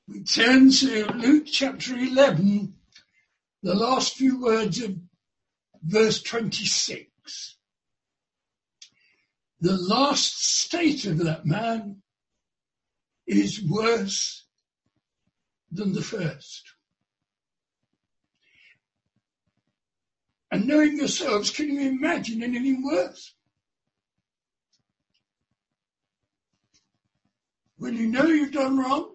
We turn to Luke chapter 11, the last few words of verse 26. The last state of that man is worse than the first. And knowing yourselves, can you imagine anything worse? When you know you've done wrong,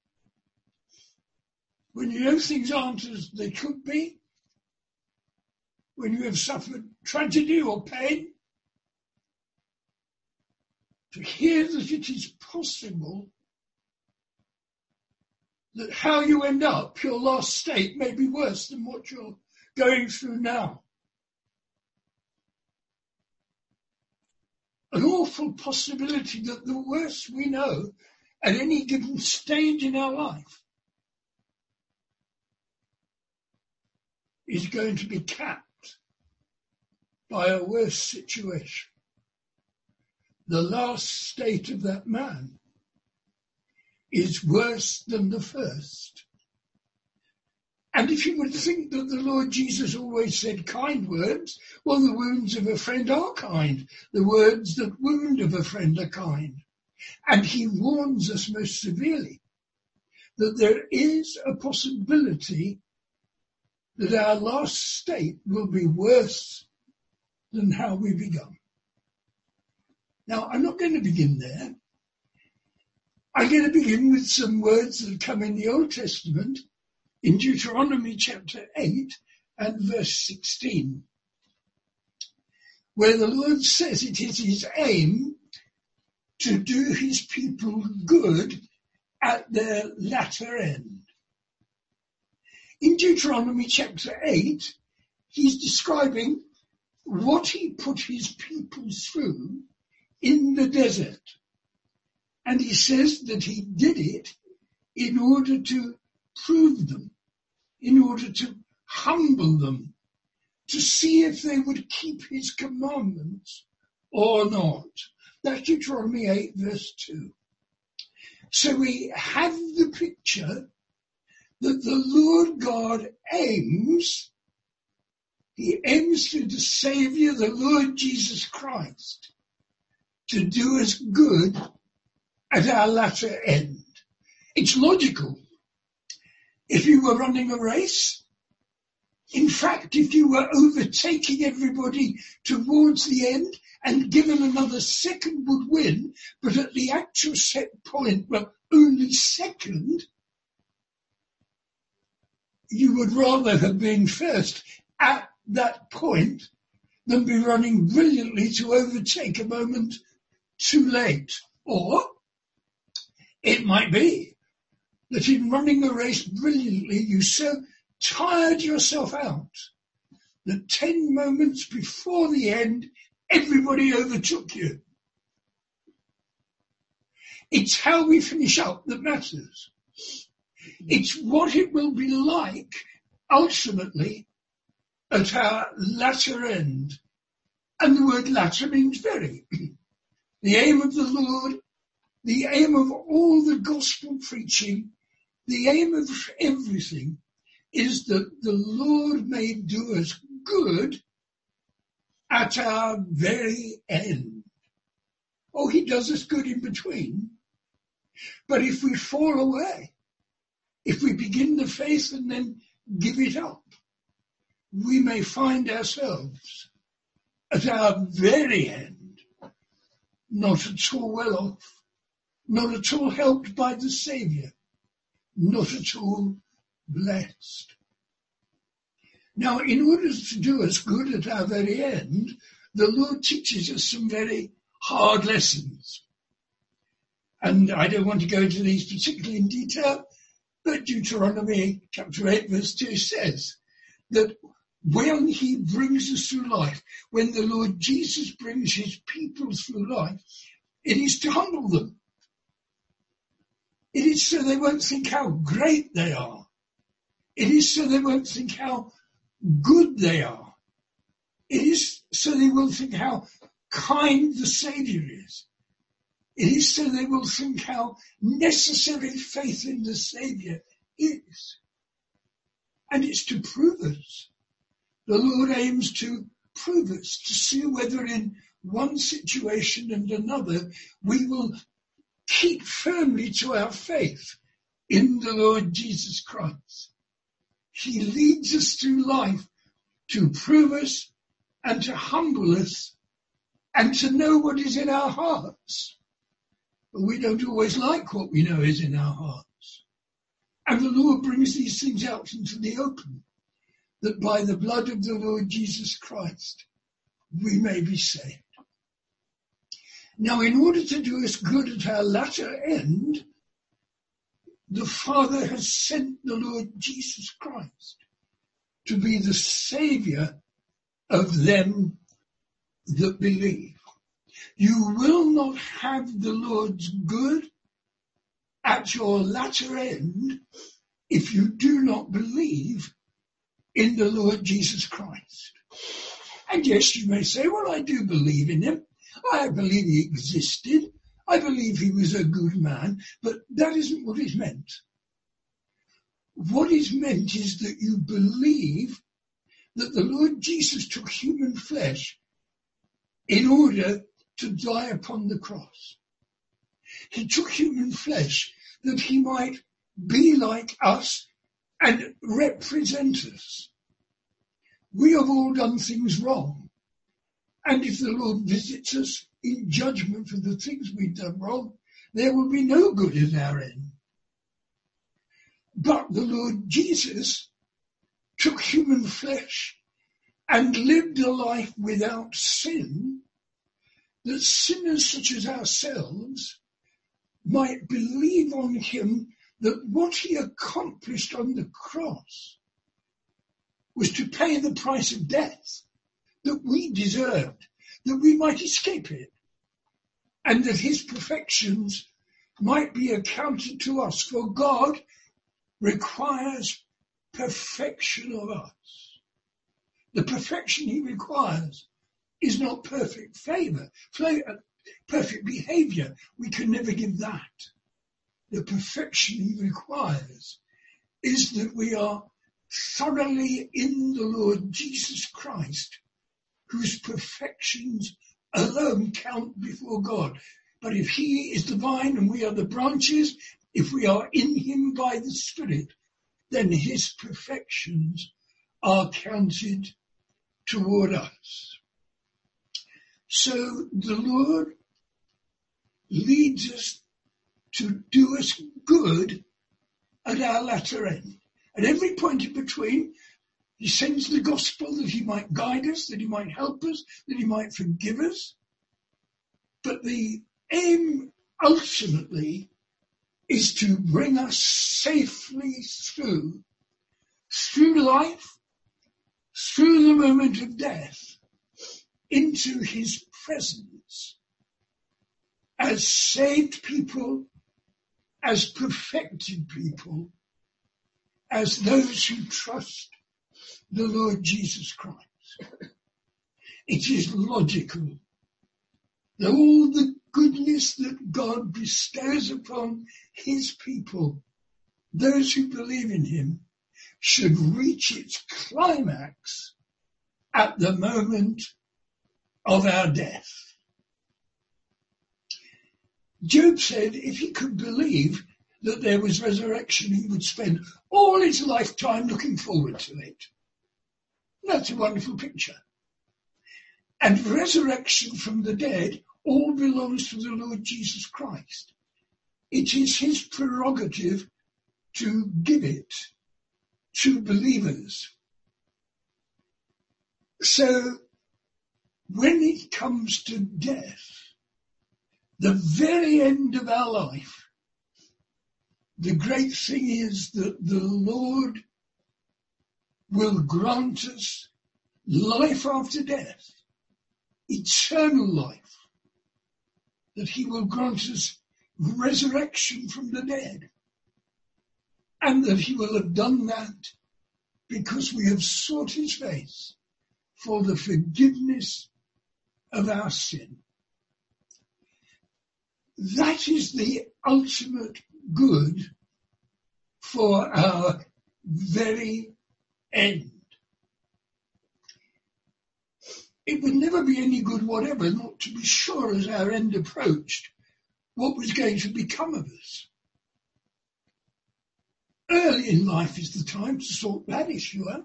when you know things aren't as they could be, when you have suffered tragedy or pain, to hear that it is possible that how you end up, your last state, may be worse than what you're going through now. An awful possibility that the worst we know at any given stage in our life is going to be capped by a worse situation. The last state of that man is worse than the first. And if you would think that the Lord Jesus always said kind words, well, the wounds of a friend are kind. The words that wound of a friend are kind. And he warns us most severely that there is a possibility that our last state will be worse than how we begun. Now, I'm not going to begin there. I'm going to begin with some words that come in the Old Testament in Deuteronomy chapter 8 and verse 16, where the Lord says it is his aim to do his people good at their latter end. In Deuteronomy chapter 8, he's describing what he put his people through in the desert. And he says that he did it in order to prove them, in order to humble them, to see if they would keep his commandments or not. That's Deuteronomy 8 verse 2. So we have the picture that the Lord God aims through the Saviour, the Lord Jesus Christ, to do us good at our latter end. It's logical. If you were running a race, in fact, if you were overtaking everybody towards the end and given another second would win, but at the actual set point were only second, you would rather have been first at that point than be running brilliantly to overtake a moment too late. Or it might be that in running a race brilliantly, you so tired yourself out that 10 moments before the end, everybody overtook you. It's how we finish up that matters. It's what it will be like ultimately at our latter end. And the word latter means very. The aim of the Lord, the aim of all the gospel preaching, the aim of everything is that the Lord may do us good at our very end. Oh, he does us good in between. But if we fall away, if we begin the faith and then give it up, we may find ourselves at our very end, not at all well off, not at all helped by the Saviour, not at all blessed. Now, in order to do us good at our very end, the Lord teaches us some very hard lessons. And I don't want to go into these particularly in detail, but Deuteronomy chapter 8 verse 2 says that when he brings us through life, when the Lord Jesus brings his people through life, it is to humble them. It is so they won't think how great they are. It is so they won't think how good they are. It is so they will think how kind the Saviour is. It is so they will think how necessary faith in the Saviour is. And it's to prove us. The Lord aims to prove us, to see whether in one situation and another we will keep firmly to our faith in the Lord Jesus Christ. He leads us through life to prove us and to humble us and to know what is in our hearts. But we don't always like what we know is in our hearts. And the Lord brings these things out into the open, that by the blood of the Lord Jesus Christ we may be saved. Now, in order to do us good at our latter end, the Father has sent the Lord Jesus Christ to be the Saviour of them that believe. You will not have the Lord's good at your latter end if you do not believe in the Lord Jesus Christ. And yes, you may say, well, I do believe in him. I believe he existed. I believe he was a good man, but that isn't what is meant. What is meant is that you believe that the Lord Jesus took human flesh in order to die upon the cross. He took human flesh that he might be like us and represent us. We have all done things wrong. And if the Lord visits us in judgment for the things we've done wrong, there will be no good at our end. But the Lord Jesus took human flesh and lived a life without sin, that sinners such as ourselves might believe on him, that what he accomplished on the cross was to pay the price of death that we deserved, that we might escape it, and that his perfections might be accounted to us. For God requires perfection of us. The perfection he requires is not perfect perfect behavior. We can never give that. The perfection he requires is that we are thoroughly in the Lord Jesus Christ, whose perfections alone count before God. But if he is the vine and we are the branches, if we are in him by the Spirit, then his perfections are counted toward us. So the Lord leads us to do us good at our latter end. At every point in between, he sends the gospel that he might guide us, that he might help us, that he might forgive us. But the aim ultimately is to bring us safely through life, through the moment of death, into his presence as saved people, as perfected people, as those who trust the Lord Jesus Christ. It is logical that all the goodness that God bestows upon his people, those who believe in him, should reach its climax at the moment of our death. Job said if he could believe that there was resurrection, he would spend all his lifetime looking forward to it. That's a wonderful picture. And resurrection from the dead all belongs to the Lord Jesus Christ. It is his prerogative to give it to believers. So when it comes to death, the very end of our life, the great thing is that the Lord will grant us life after death, eternal life, that he will grant us resurrection from the dead, and that he will have done that because we have sought his face for the forgiveness of our sin. that is the ultimate good for our very end. It would never be any good whatever not to be sure as our end approached what was going to become of us. Early in life is the time to sort that issue out.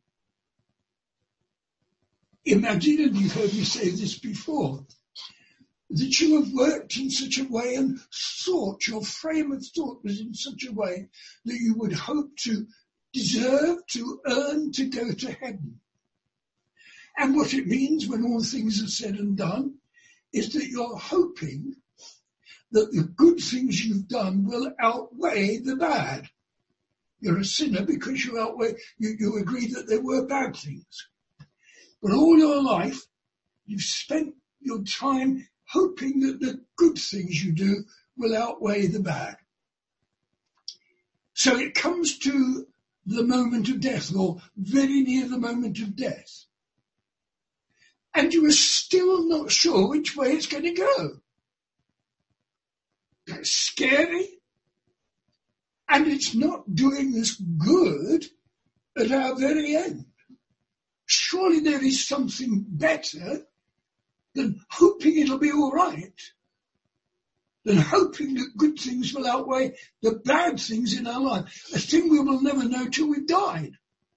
Imagine, and you've heard me say this before, that you have worked in such a way and thought, your frame of thought was in such a way that you would hope to deserve, to earn, to go to heaven. And what it means when all things are said and done is that you're hoping that the good things you've done will outweigh the bad. You're a sinner because you agree that there were bad things. But all your life, you've spent your time hoping that the good things you do will outweigh the bad. So it comes to the moment of death, or very near the moment of death. And you are still not sure which way it's going to go. That's scary. And it's not doing us good at our very end. Surely there is something better than hoping it'll be all right, than hoping that good things will outweigh the bad things in our life, a thing we will never know till we've died.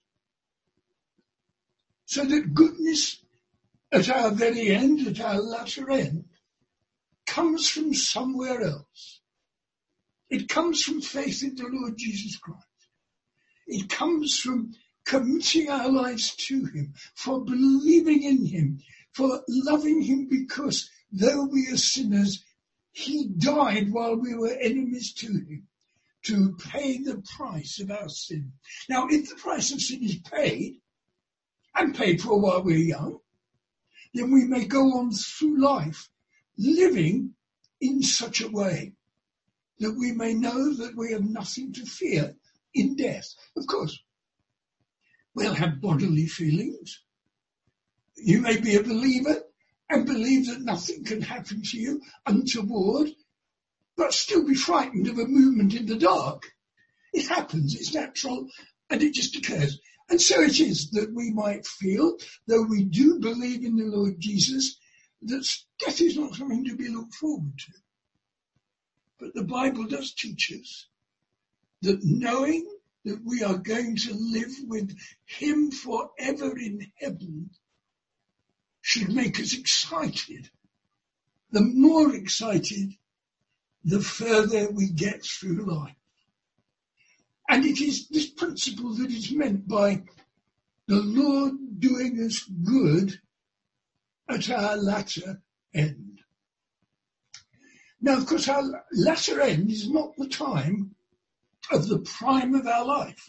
So that goodness at our very end, at our latter end, comes from somewhere else. It comes from faith in the Lord Jesus Christ. It comes from committing our lives to him, for believing in him, for loving him, because though we are sinners, he died while we were enemies to him to pay the price of our sin. Now, if the price of sin is paid, and paid for while we're young, then we may go on through life living in such a way that we may know that we have nothing to fear in death. Of course, we'll have bodily feelings. You may be a believer and believe that nothing can happen to you untoward, but still be frightened of a movement in the dark. It happens, it's natural, and it just occurs. And so it is that we might feel, though we do believe in the Lord Jesus, that death is not something to be looked forward to. But the Bible does teach us that knowing that we are going to live with him forever in heaven should make us excited. The more excited, the further we get through life. And it is this principle that is meant by the Lord doing us good at our latter end. Now, of course, our latter end is not the time of the prime of our life.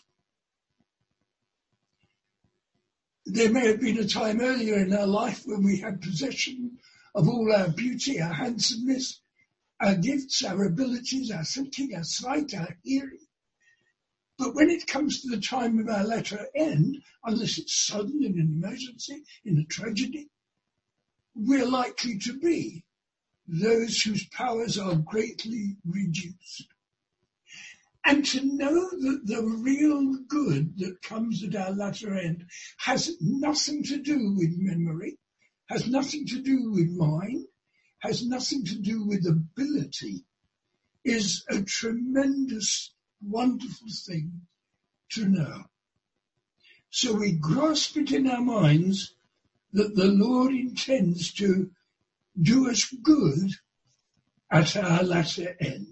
There may have been a time earlier in our life when we had possession of all our beauty, our handsomeness, our gifts, our abilities, our thinking, our sight, our hearing. But when it comes to the time of our latter end, unless it's sudden in an emergency, in a tragedy, we're likely to be those whose powers are greatly reduced. And to know that the real good that comes at our latter end has nothing to do with memory, has nothing to do with mind, has nothing to do with ability, is a tremendous, wonderful thing to know. So we grasp it in our minds that the Lord intends to do us good at our latter end.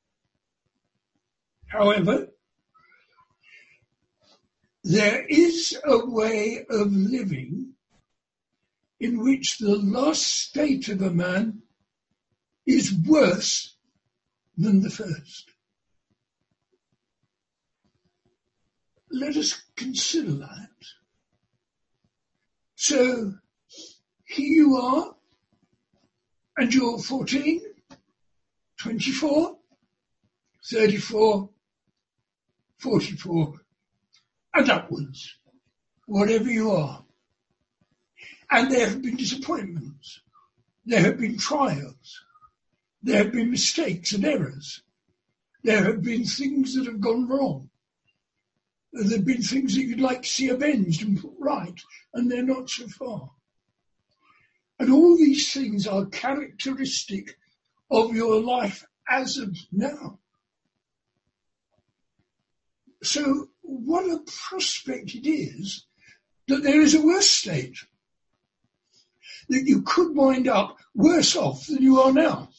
However, there is a way of living in which the last state of a man is worse than the first. Let us consider that. So, here you are, and you're 14, 24, 34, 44, and upwards, whatever you are. And there have been disappointments. There have been trials. There have been mistakes and errors. There have been things that have gone wrong. There have been things that you'd like to see avenged and put right, and they're not so far. And all these things are characteristic of your life as of now. So what a prospect it is that there is a worse state, that you could wind up worse off than you are now.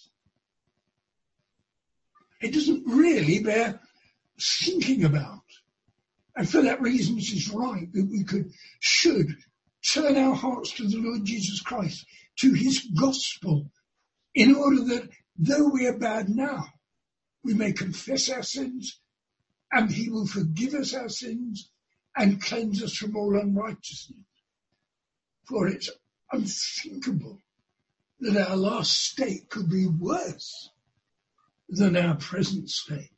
It doesn't really bear thinking about. And for that reason, it is right that we should turn our hearts to the Lord Jesus Christ, to his gospel, in order that though we are bad now, we may confess our sins, and he will forgive us our sins and cleanse us from all unrighteousness. For it's unthinkable that our last state could be worse than our present state.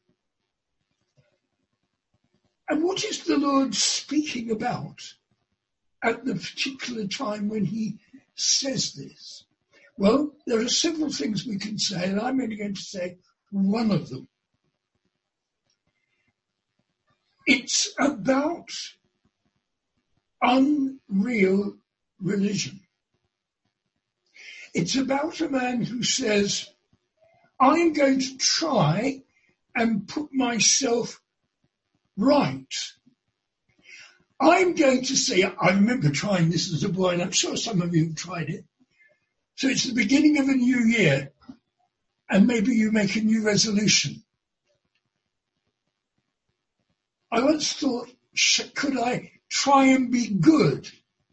And what is the Lord speaking about at the particular time when he says this? Well, there are several things we can say, and I'm only going to say one of them. It's about unreal religion. It's about a man who says, I'm going to try and put myself right. I'm going to say, I remember trying this as a boy, and I'm sure some of you have tried it. So it's the beginning of a new year, and maybe you make a new resolution. I once thought, could I try and be good?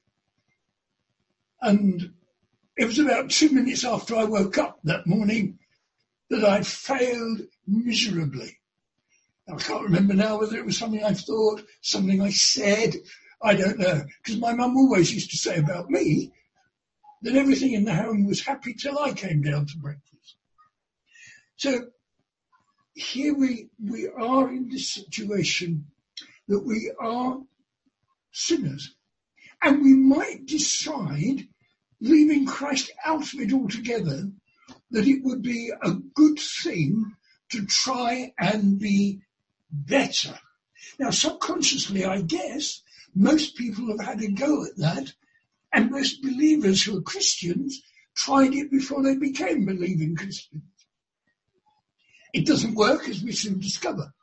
And it was about 2 minutes after I woke up that morning that I failed miserably. I can't remember now whether it was something I thought, something I said, I don't know. Because my mum always used to say about me that everything in the home was happy till I came down to breakfast. So here we are in this situation that we are sinners. And we might decide, leaving Christ out of it altogether, that it would be a good thing to try and be better. Now, subconsciously, I guess, most people have had a go at that, and most believers who are Christians tried it before they became believing Christians. It doesn't work, as we soon discover.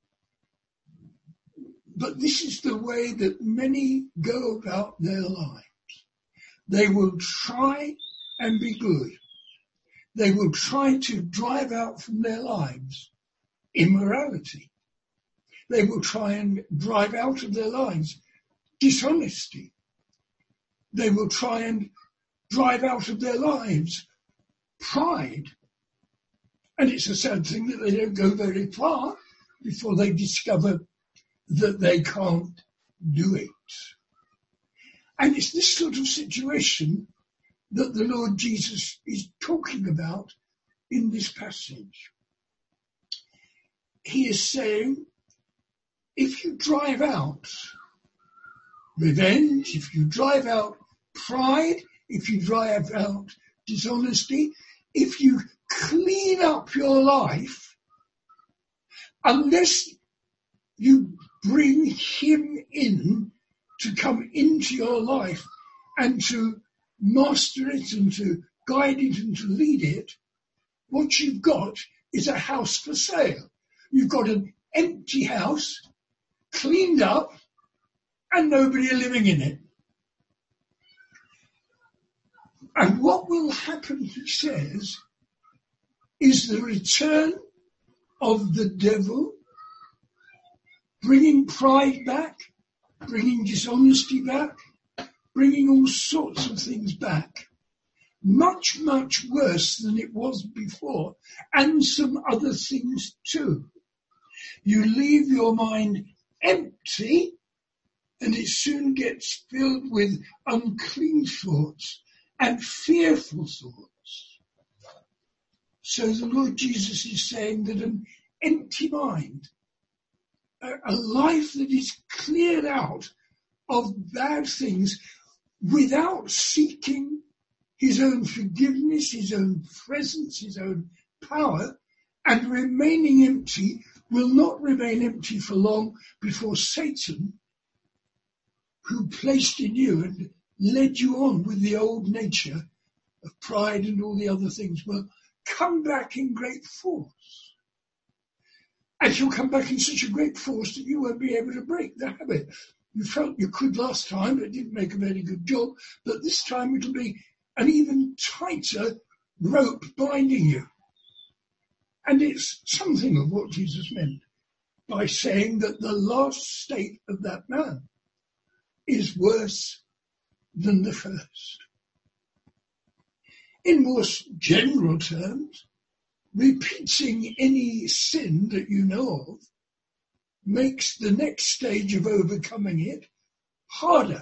But this is the way that many go about their lives. They will try and be good. They will try to drive out from their lives immorality. They will try and drive out of their lives dishonesty. They will try and drive out of their lives pride. And it's a sad thing that they don't go very far before they discover that they can't do it. And it's this sort of situation that the Lord Jesus is talking about in this passage. He is saying, if you drive out revenge, if you drive out pride, if you drive out dishonesty, if you clean up your life, unless you bring him in to come into your life and to master it and to guide it and to lead it, what you've got is a house for sale. You've got an empty house, cleaned up, and nobody living in it. And what will happen, he says, is the return of the devil, bringing pride back, bringing dishonesty back, bringing all sorts of things back. Much, much worse than it was before, and some other things too. You leave your mind empty, and it soon gets filled with unclean thoughts and fearful thoughts. So the Lord Jesus is saying that an empty mind, a life that is cleared out of bad things without seeking his own forgiveness, his own presence, his own power, and remaining empty will not remain empty for long before Satan, who placed in you and led you on with the old nature of pride and all the other things, will come back in great force. And he'll come back in such a great force that you won't be able to break the habit. You felt you could last time, but didn't make a very good job, but this time it'll be an even tighter rope binding you. And it's something of what Jesus meant by saying that the last state of that man is worse than the first. In more general terms, repeating any sin that you know of makes the next stage of overcoming it harder.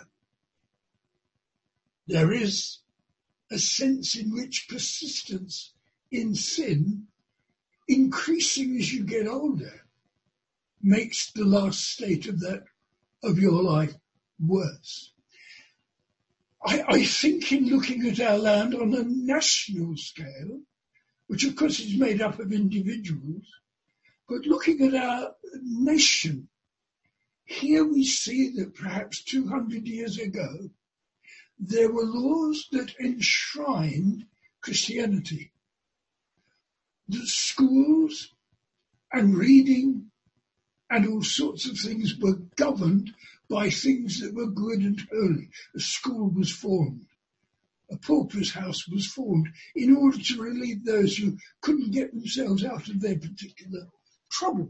There is a sense in which persistence in sin, increasing as you get older, makes the last state of your life worse. I think in looking at our land on a national scale, which of course is made up of individuals, but looking at our nation, here we see that perhaps 200 years ago, there were laws that enshrined Christianity. That schools and reading and all sorts of things were governed by things that were good and holy. A school was formed. A pauper's house was formed in order to relieve those who couldn't get themselves out of their particular trouble.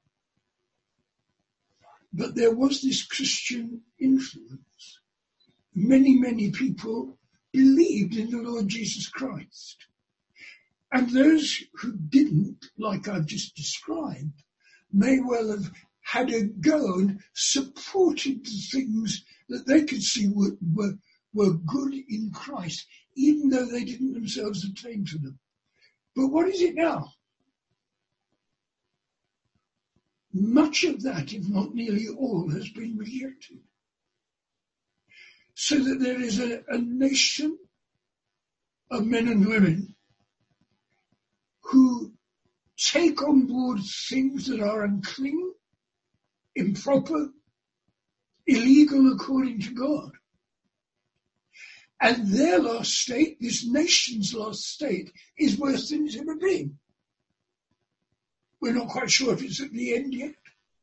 But there was this Christian influence. Many people believed in the Lord Jesus Christ. And those who didn't, like I've just described, may well have had a go and supported the things that they could see were good in Christ, even though they didn't themselves attain to them. But what is it now? Much of that, if not nearly all, has been rejected. So that there is a nation of men and women who take on board things that are unclean, improper, illegal according to God. And their last state, this nation's last state, is worse than it's ever been. We're not quite sure if it's at the end yet.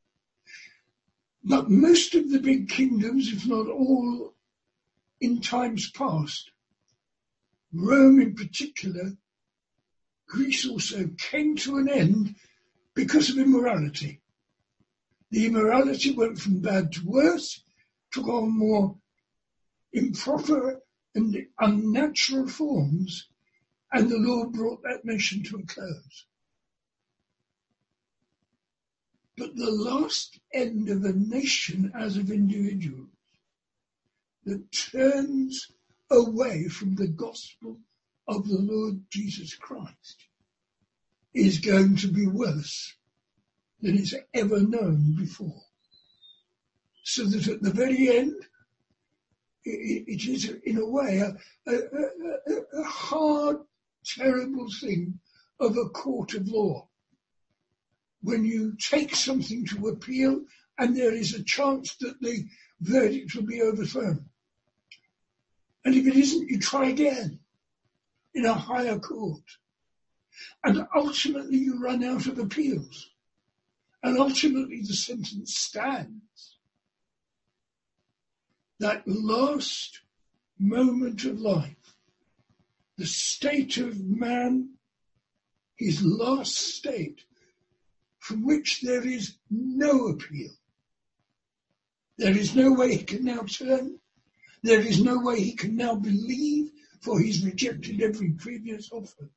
But most of the big kingdoms, if not all, in times past, Rome in particular, Greece also, came to an end because of immorality. The immorality went from bad to worse, took on more improper and unnatural forms, and the Lord brought that nation to a close. But the last end of a nation as of individuals that turns away from the gospel of the Lord Jesus Christ is going to be worse than it's ever known before. So that at the very end, it is in a way a hard, terrible thing of a court of law. When you take something to appeal and there is a chance that the verdict will be overthrown. And if it isn't, you try again in a higher court. And ultimately you run out of appeals. And ultimately the sentence stands. That last moment of life, the state of man, his last state, from which there is no appeal. There is no way he can now turn. There is no way he can now believe, for he's rejected every previous offer.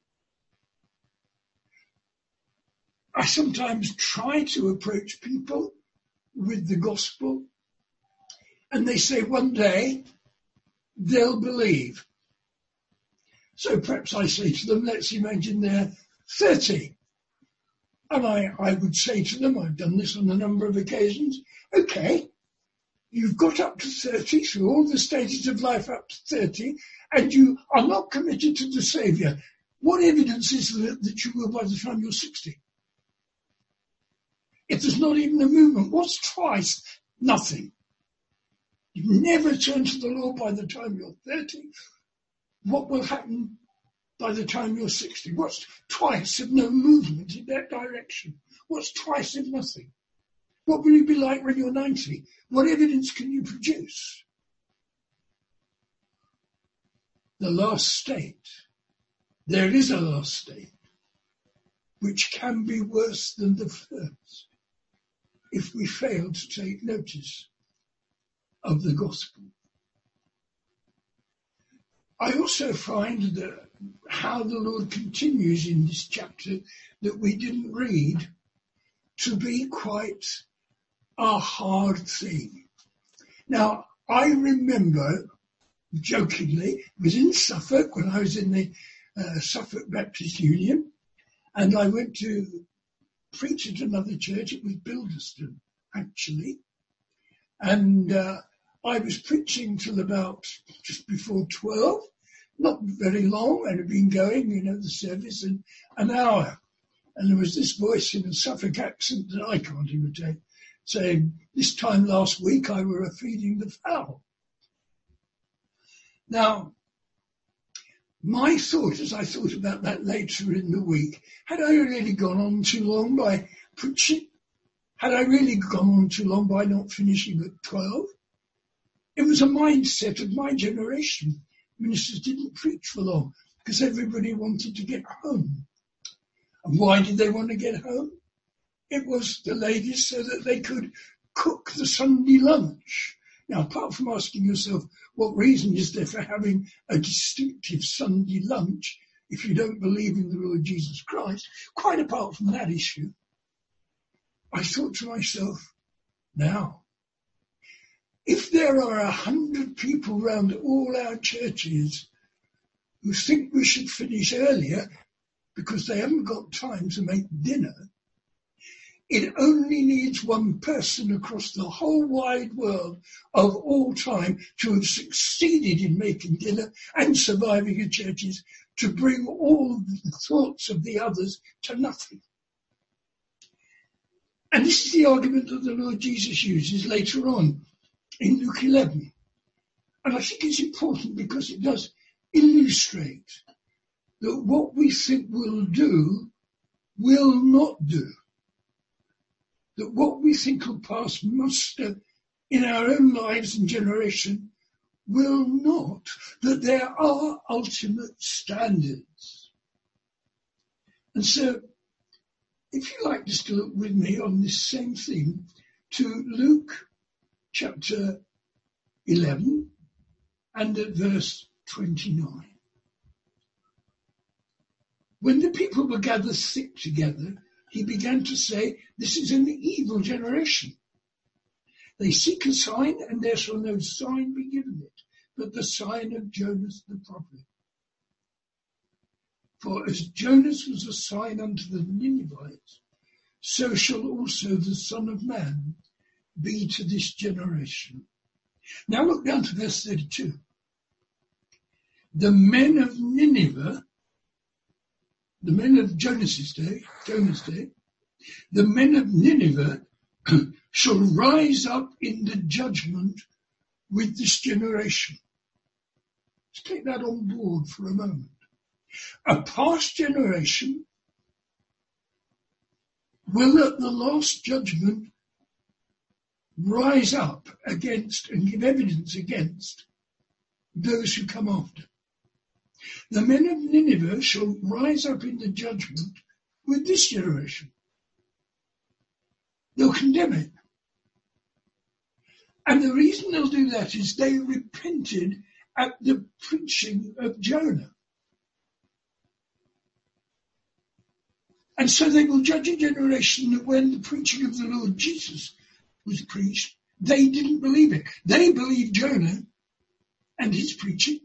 I sometimes try to approach people with the gospel, and they say one day they'll believe. So perhaps I say to them, let's imagine they're 30. And I would say to them, I've done this on a number of occasions, okay, you've got up to 30, through all the stages of life up to 30, and you are not committed to the Saviour, what evidence is there that you will by the time you're 60? If there's not even a movement, what's twice? Nothing. You never turn to the Lord by the time you're 30. What will happen by the time you're 60? What's twice of no movement in that direction? What's twice of nothing? What will you be like when you're 90? What evidence can you produce? The last state. There is a last state which can be worse than the first if we fail to take notice of the gospel. I also find that how the Lord continues in this chapter that we didn't read to be quite a hard thing. Now, I remember, jokingly, it was in Suffolk when I was in the Suffolk Baptist Union, and I went to preach at another church. It was Bilderston, actually, and I was preaching till about just before 12, not very long, and had been going, the service in an hour. And there was this voice in a Suffolk accent that I can't imitate, saying, this time last week I were feeding the fowl. Now, my thought, as I thought about that later in the week, had I really gone on too long by preaching? Had I really gone on too long by not finishing at 12? It was a mindset of my generation. Ministers didn't preach for long because everybody wanted to get home. And why did they want to get home? It was the ladies so that they could cook the Sunday lunch. Now, apart from asking yourself, what reason is there for having a distinctive Sunday lunch if you don't believe in the Lord Jesus Christ? Quite apart from that issue, I thought to myself, now, if there are 100 people around all our churches who think we should finish earlier because they haven't got time to make dinner, it only needs one person across the whole wide world of all time to have succeeded in making dinner and surviving in churches to bring all the thoughts of the others to nothing. And this is the argument that the Lord Jesus uses later on in Luke 11. And I think it's important because it does illustrate that what we think will do will not do. That what we think will pass muster in our own lives and generation will not. That there are ultimate standards. And so, if you like just to look with me on this same theme to Luke chapter 11 and at verse 29. When the people were gathered thick together, he began to say, this is an evil generation. They seek a sign, and there shall no sign be given it, but the sign of Jonas the prophet. For as Jonas was a sign unto the Ninevites, so shall also the Son of Man be to this generation. Now look down to verse 32. The men of Nineveh, the men of Jonas' day, the men of Nineveh shall rise up in the judgment with this generation. Let's take that on board for a moment. A past generation will at the last judgment rise up against and give evidence against those who come after. The men of Nineveh shall rise up in the judgment with this generation. They'll condemn it. And the reason they'll do that is they repented at the preaching of Jonah. And so they will judge a generation that when the preaching of the Lord Jesus was preached, they didn't believe it. They believed Jonah and his preaching.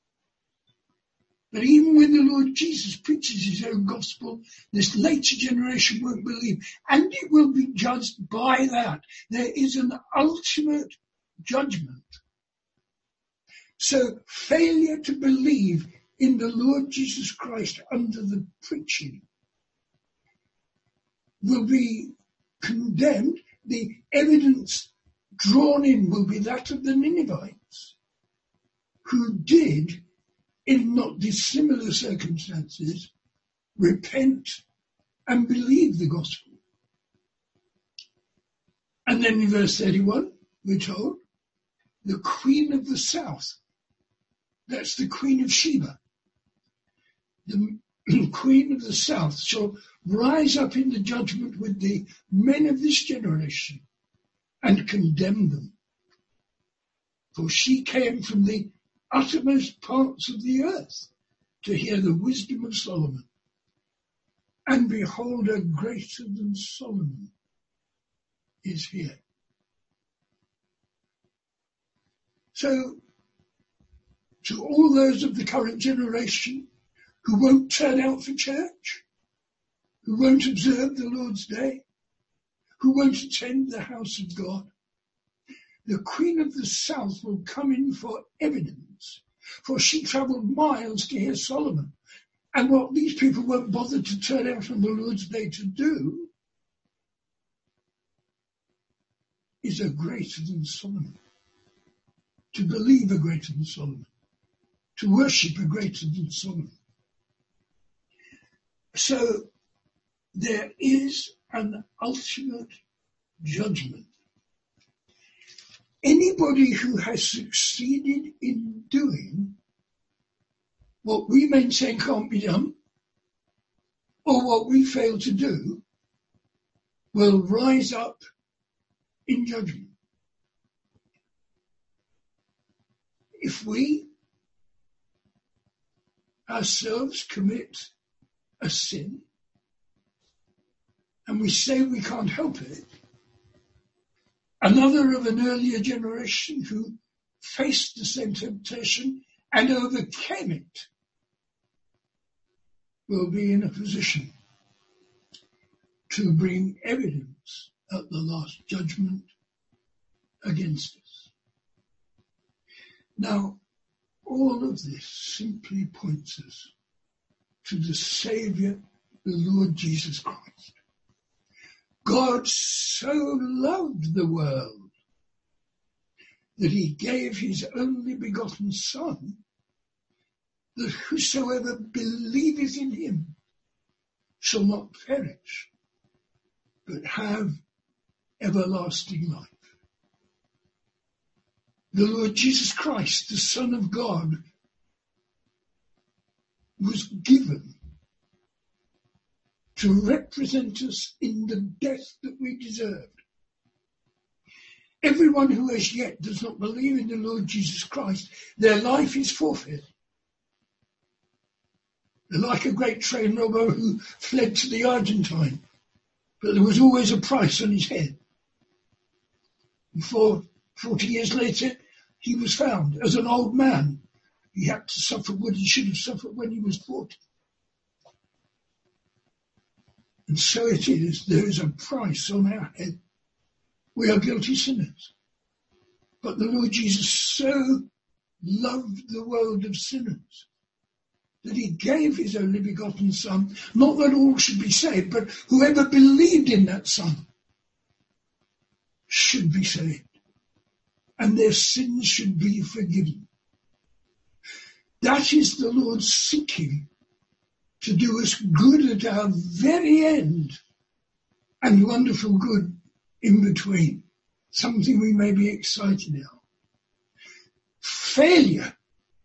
But even when the Lord Jesus preaches his own gospel, this later generation won't believe. And it will be judged by that. There is an ultimate judgment. So failure to believe in the Lord Jesus Christ under the preaching will be condemned. The evidence drawn in will be that of the Ninevites, who did, in not dissimilar circumstances, repent and believe the gospel. And then in verse 31, we're told, the Queen of the South, that's the Queen of Sheba, the Queen of the South shall rise up in the judgment with the men of this generation and condemn them. For she came from the uttermost parts of the earth to hear the wisdom of Solomon. And behold, a greater than Solomon is here. So, to all those of the current generation who won't turn out for church, who won't observe the Lord's Day, who won't attend the house of God, the Queen of the South will come in for evidence, for she travelled miles to hear Solomon. And what these people won't bother to turn out on the Lord's Day to do is a greater than Solomon. To believe a greater than Solomon. To worship a greater than Solomon. So there is an ultimate judgment. Anybody who has succeeded in doing what we maintain can't be done, or what we fail to do, will rise up in judgment. If we ourselves commit a sin, and we say we can't help it, another of an earlier generation who faced the same temptation and overcame it will be in a position to bring evidence at the last judgment against us. Now, all of this simply points us to the Saviour, the Lord Jesus Christ. God so loved the world that he gave his only begotten Son, that whosoever believeth in him shall not perish, but have everlasting life. The Lord Jesus Christ, the Son of God, was given to represent us in the death that we deserved. Everyone who as yet does not believe in the Lord Jesus Christ, their life is forfeit. They're like a great train robber who fled to the Argentine, but there was always a price on his head. And 40 years later, he was found as an old man. He had to suffer what he should have suffered when he was 40. And so it is, there is a price on our head. We are guilty sinners. But the Lord Jesus so loved the world of sinners that he gave his only begotten Son, not that all should be saved, but whoever believed in that Son should be saved, and their sins should be forgiven. That is the Lord seeking to do us good at our very end, and wonderful good in between, something we may be excited about. Failure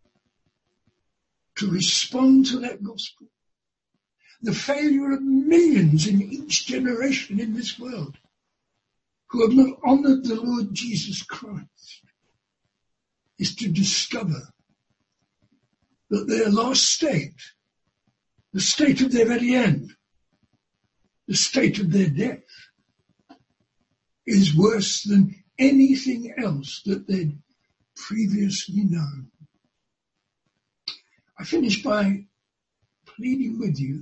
to respond to that gospel, the failure of millions in each generation in this world who have not honoured the Lord Jesus Christ, is to discover that their last state, the state of their very end, the state of their death, is worse than anything else that they'd previously known. I finish by pleading with you,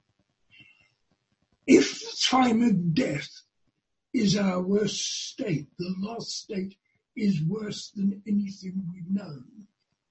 if the time of death is our worst state, the last state is worse than anything we've known,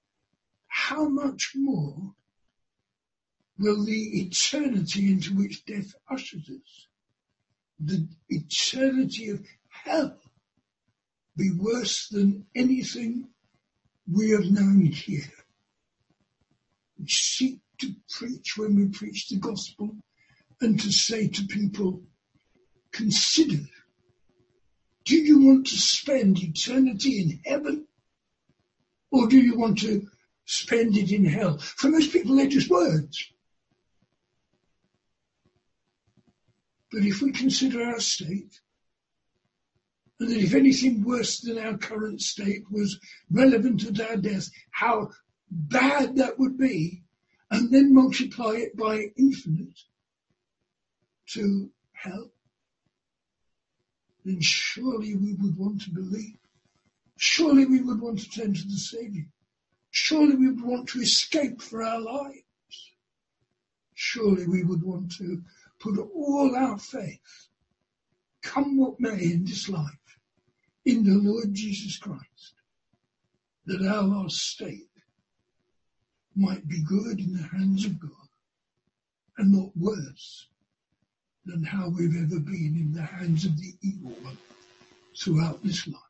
how much more will the eternity into which death ushers us, the eternity of hell, be worse than anything we have known here? We seek to preach when we preach the gospel and to say to people, consider, do you want to spend eternity in heaven or do you want to spend it in hell? For most people, they're just words. But if we consider our state, and that if anything worse than our current state was relevant at our death, how bad that would be, and then multiply it by infinite to hell, then surely we would want to believe. Surely we would want to turn to the Saviour. Surely we would want to escape for our lives. Surely we would want to put all our faith, come what may in this life, in the Lord Jesus Christ, that our last state might be good in the hands of God and not worse than how we've ever been in the hands of the evil one throughout this life.